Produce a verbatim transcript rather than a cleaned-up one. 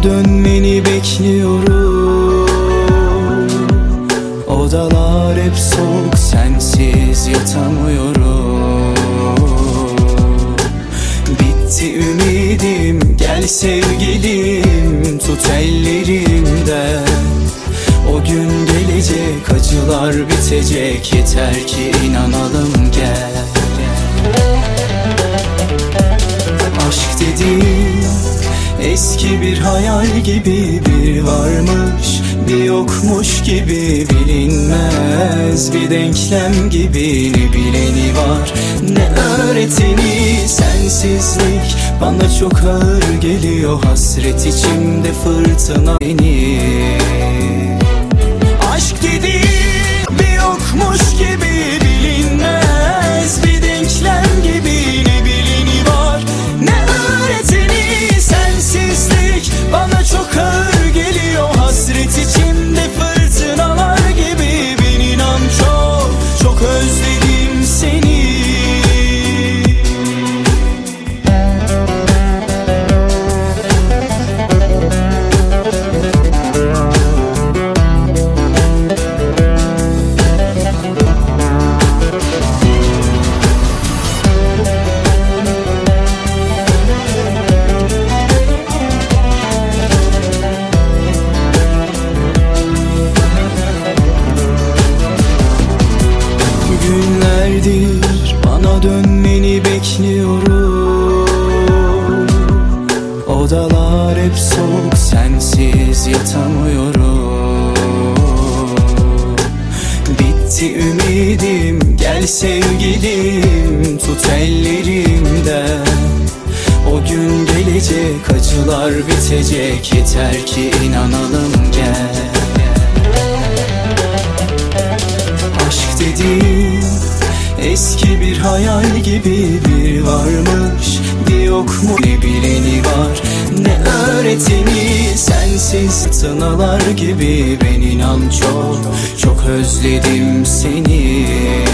Bana dönmeni bekliyorum. Odalar hep soğuk, sensiz yatamıyorum. Bitti ümidim, gel sevgilim, tut ellerimden. O gün gelecek, acılar bitecek, yeter ki inanalım, gel. Aşk dediğin eski bir hayal gibi, bir varmış bir yokmuş gibi, bilinmez bir denklem gibi. Ne bileni var ne öğreteni, sensizlik bana çok ağır geliyor. Hasret içimde fırtına beni. Aşk dediğin bir yokmuş gibi, bilinmez bir denklem gibi. Ne bileni var ne öğreteni, sensizlik bana çok ağır geliyor. Hasret içimde fırtınalar gibi. Ben inan çok çok özledim seni. Günlerdir bana dönmeni bekliyorum. Odalar hep soğuk, sensiz yatamıyorum. Bitti ümidim, gel sevgilim, tut ellerimden. O gün gelecek, acılar bitecek, yeter ki inanalım, gel. Aşk dediğin eski bir hayal gibi, bir varmış bir yok mu. Ne bileni var ne öğreteni, sensiz fırtınalar gibi. Ben inan çok çok özledim seni.